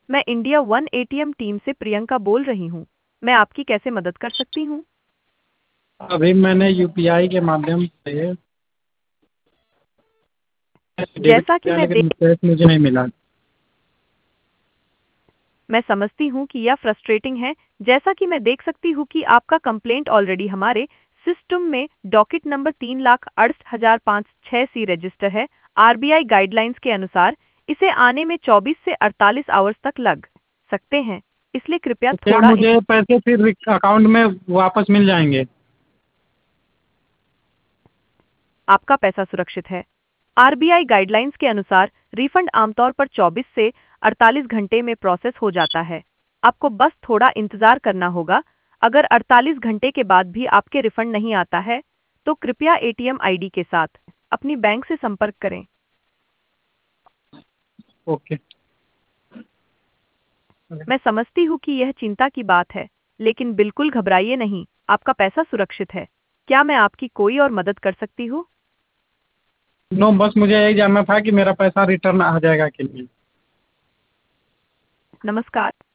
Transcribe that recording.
मैं India one ATM team से प्रियंका बोल रही हूँ। मैं आपकी कैसे मदद कर सकती हूँ? अभी मैंने यूपीआई के माध्यम से डेबिट जैसा कि किया, मैं लेकिन कैश मुझे नहीं मिला। मैं समझती हूँ कि यह फ्रस्ट्रेटिंग है। जैसा कि मैं देख सकती हूँ कि आपका कंप्लेंट ऑलरेडी हमारे सिस्टम में डॉकेट नंबर 3,68,506 सी रजिस्टर है। आरबीआई गाइडलाइंस के अनुसार इसे आने में 24 से 48 आवर्स तक लग सकते हैं, इसलिए कृपया तो क्या थोड़ा मुझे पैसे फिर अकाउंट में वापस मिल जाएंगे? आपका पैसा सुरक्षित है। आरबीआई गाइडलाइंस के अनुसार रिफंड आमतौर पर 24 से 48 घंटे में प्रोसेस हो जाता है। आपको बस थोड़ा इंतजार करना होगा। अगर 48 घंटे के बाद भी आपके रिफंड नहीं आता है, तो कृपया एटीएम आईडी के साथ अपनी बैंक से संपर्क करें। ओके। मैं समझती हूँ कि यह चिंता की बात है, लेकिन बिल्कुल घबराइए नहीं, आपका पैसा सुरक्षित है। क्या मैं आपकी कोई और मदद कर सकती हूँ? नो, बस मुझे यही जानना था कि मेरा पैसा रिटर्न आ जाएगा कि नहीं। नमस्कार।